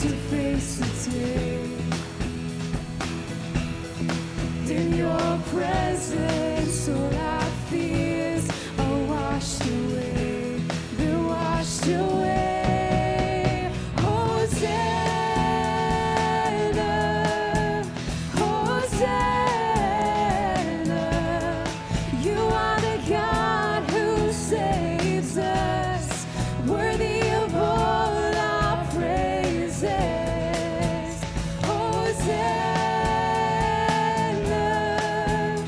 your face today. In your presence, all our fears are washed away. They're washed away. Hosanna, Hosanna. You are the God who saves us, worthy of all our praises. Hosanna,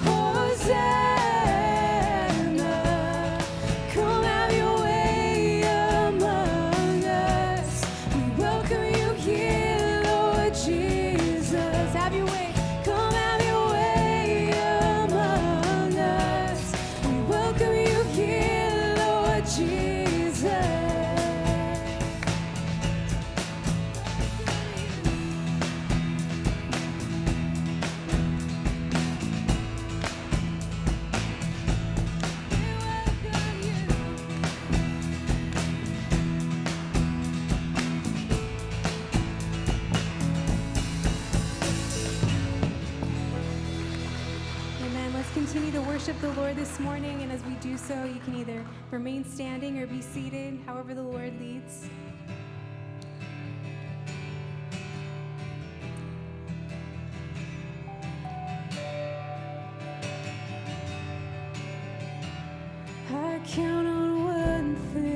Hosanna. Come have your way among us. We welcome you here, Lord Jesus. Have your way. Come have your way among us. We welcome you here, Lord Jesus. Amen. Let's continue to worship the Lord this morning, and as we do so, you can either remain standing or be seated, however the Lord leads. I count on one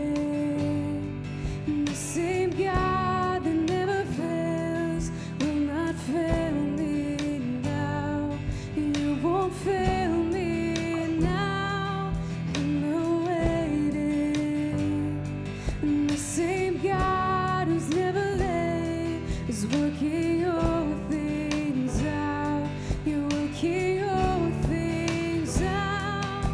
thing, the same God that never fails will not fail me now. You won't fail me now in the waiting. And the same God who's never late is working all things out. You're working all things out.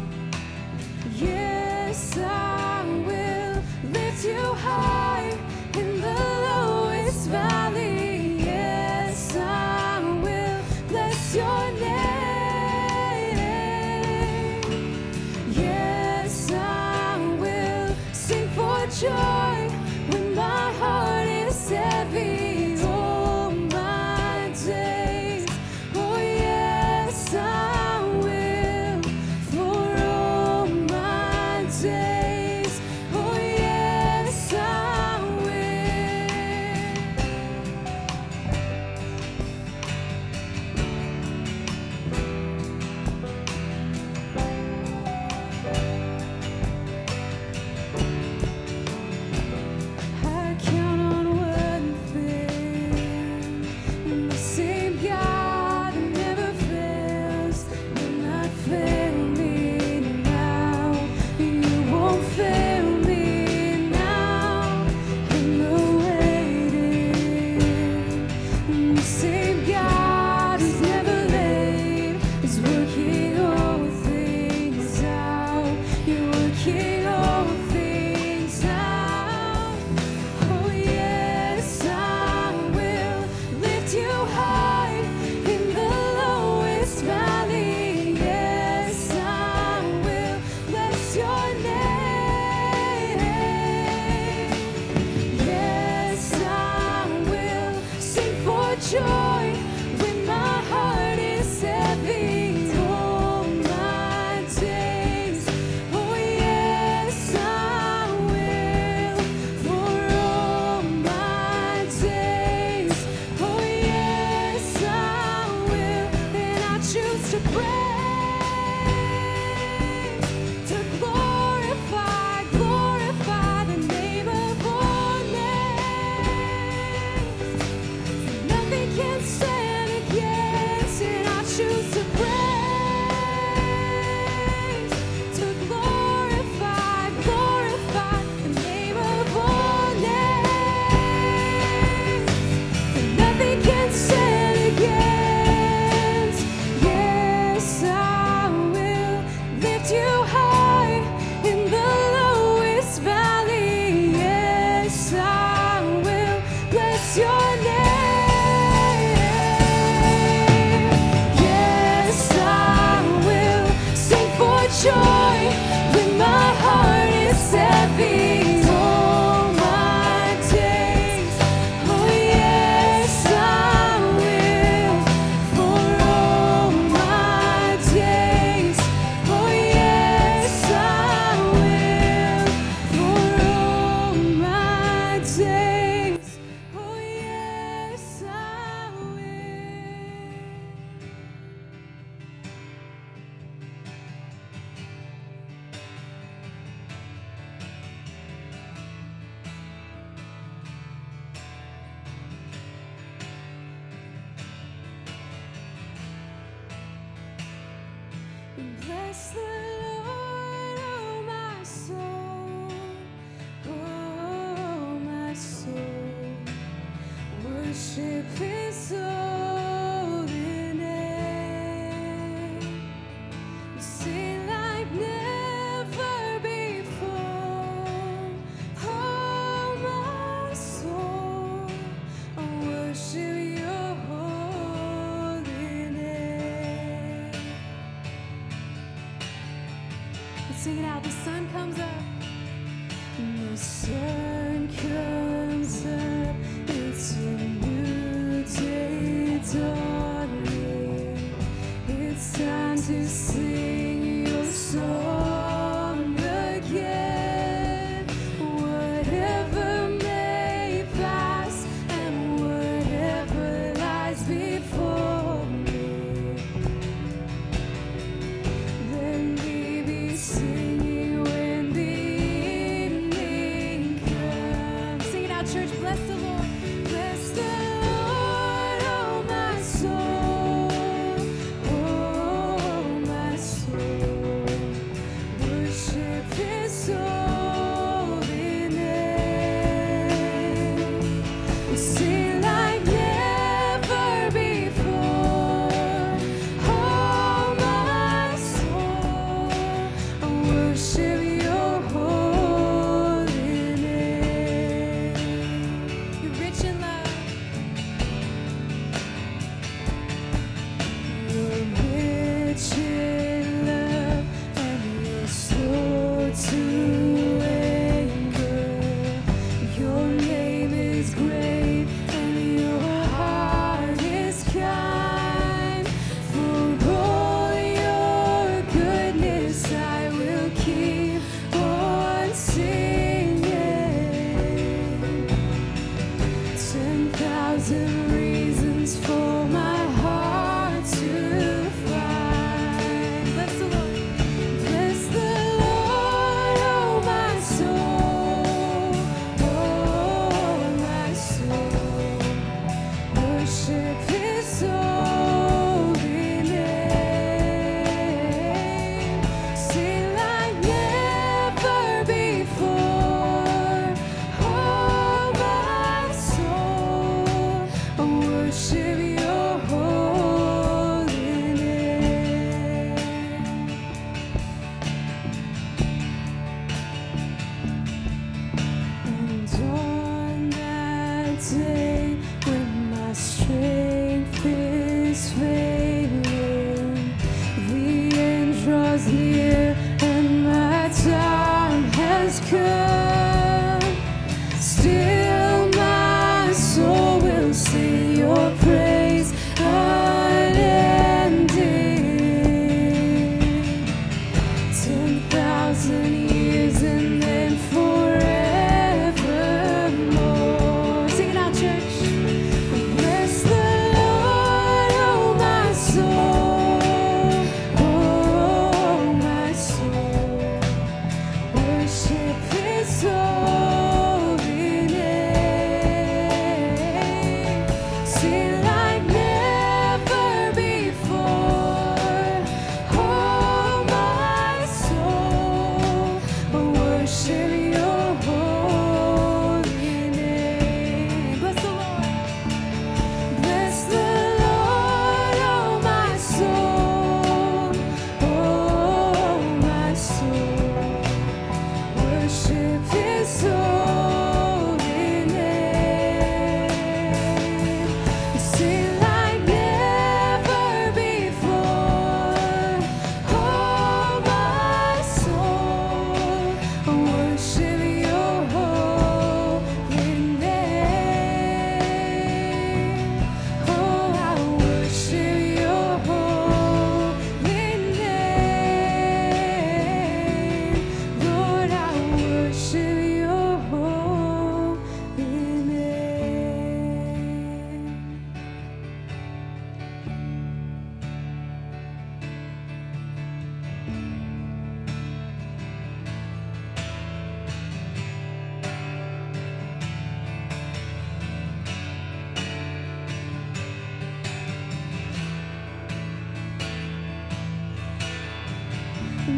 Yes, I will lift you high in the lowest valley. Yes, I will bless your name. Yes, I will sing for joy when my heart is heavy. All my days, oh yes, I will. For all my days, oh yes, I I count on one thing, the same God who never fails will not fail me now. You won't fail me now in the waiting. The same God who's never late is working all things out. You're working all things out. Oh yes, I will lift you high in the lowest valley. Yes, I will bless your name. Yes, I will sing for joy when my heart is heavy. All my days, oh yes, I will. For all my days, oh yes, I will. And I choose to praise, to glorify, glorify the name of all names. Nothing can stand against it. I choose to praise, to glorify, glorify the name of all names. Nothing can stand against. Yes, I will lift you high in the lowest valley. Yes, I will bless your name. Yes, I will sing for joy when my heart is heavy. All my days, oh Bless the Lord, oh my soul, oh my soul. Worship His holy name. Sing like never before. Oh my soul, I worship Your holy name. Let's sing it out. The sun comes up. The sun comes up. It's a new day dawning. It's time to sing Your song again. Whatever may pass and whatever lies before me, then we be singing when the evening comes. Sing it out, church. Bless the Lord. Bless the Lord, oh my soul, oh my soul. Worship His holy name. Sing like never before. Oh my soul, I worship Your holy name. You're rich in love. You're rich in love, and You're slow to anger. Your name is great, and Your heart is kind. For all Your goodness, I will keep on singing. 10,000 reasons for my heart to find. Bless the Lord. Bless the Lord, oh my soul, oh my soul. Worship His holy name. Sing like never before. Oh my soul, I worship Your holy name. And on that day when my strength is failing, the end draws near and my time has come. Still my soul will sing Your praise unending. 10,000 years and then forevermore. Sing it out, church.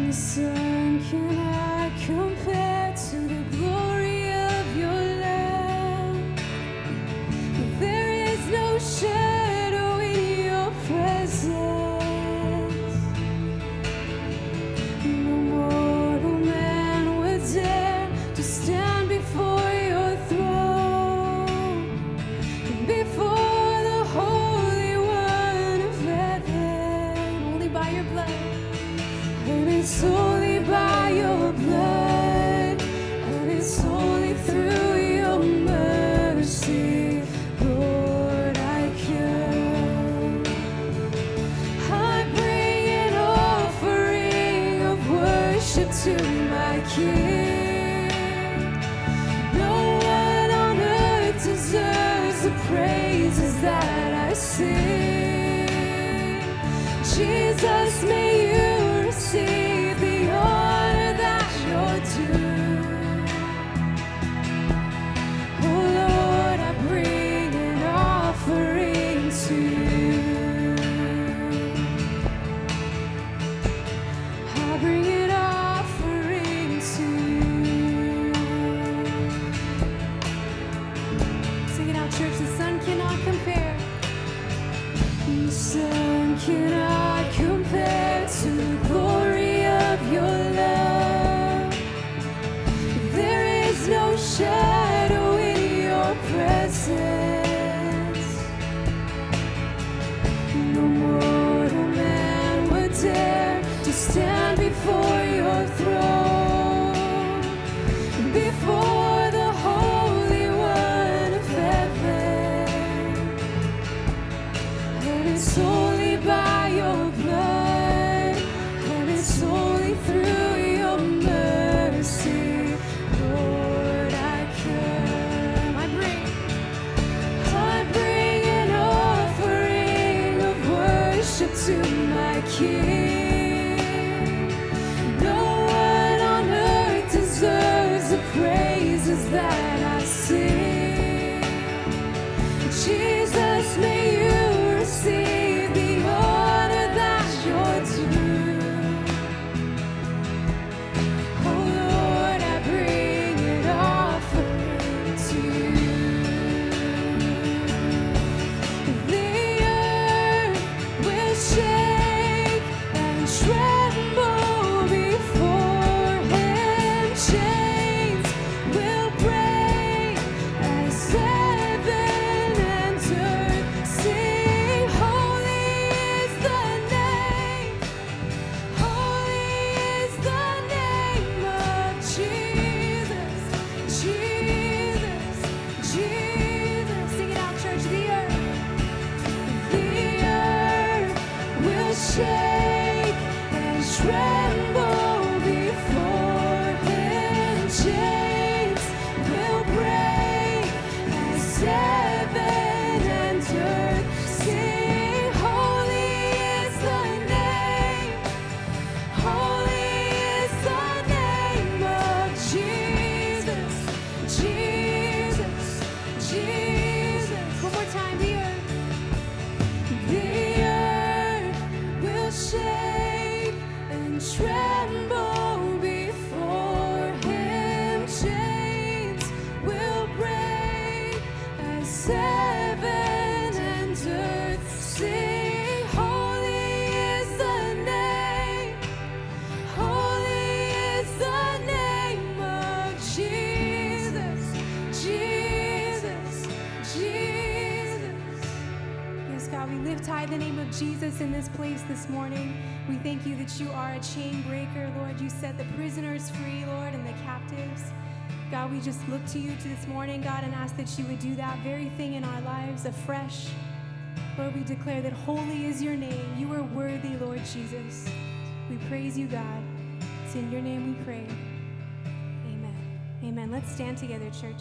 The sun cannot compare to the glory of your love. There is no shadow in your presence. No mortal man would dare to stand before your throne, before the Holy One of heaven. Only by your blood. And it's only by your blood, and it's only through your mercy, Lord, I come. I bring an offering of worship to my King. No one on earth deserves the praises that I sing. Jesus, may you receive the honor that you're due. Oh Lord, I bring an offering to you. I bring an offering to you. Sing it out, church. The sun cannot compare. The sun cannot compare to the glory of your love. There is no shadow in your presence. No mortal man would dare to stand before your throne, before the Holy One of heaven. And it's only by your blood, and it's only through your mercy, Lord, I come. I bring an offering of worship to my King. No one on earth deserves the praises that I sing. Jesus, may you receive the honor that you're due. Oh Lord, I bring an offering to you. The earth will shake and tremble before him. Chains will break as heaven and earth sing. Holy is the name. Holy is the name of Jesus. Jesus, Jesus. Sing it out, church. The earth will shake and tremble before him. Chains will break as heaven and earth sing. Holy is the name. Holy is the name of Jesus. Jesus, Jesus. One more time, the earth will shake and tremble before him. Chains will break as heaven and earth sing. Holy is the name. Holy is the name of Jesus. Jesus, Jesus. Yes, God, we lift high the name of Jesus in this place this morning. We thank you that you are a chain breaker, Lord. You set the prisoners free, Lord, and the captives. God, we just look to you this morning, God, and ask that you would do that very thing in our lives afresh. Lord, we declare that holy is your name. You are worthy, Lord Jesus. We praise you, God. It's in your name we pray. Amen. Amen. Let's stand together, church.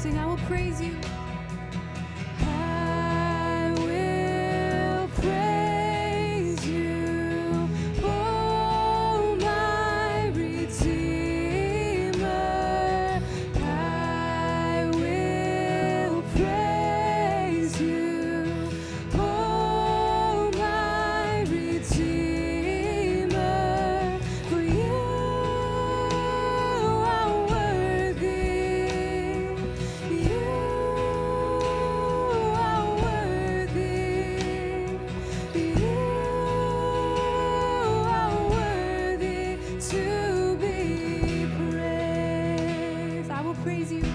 Sing, I will praise you. I will praise you, oh my Redeemer. I will praise you, oh my Redeemer. For you are worthy. You are worthy. You are worthy to be praised. I will praise you.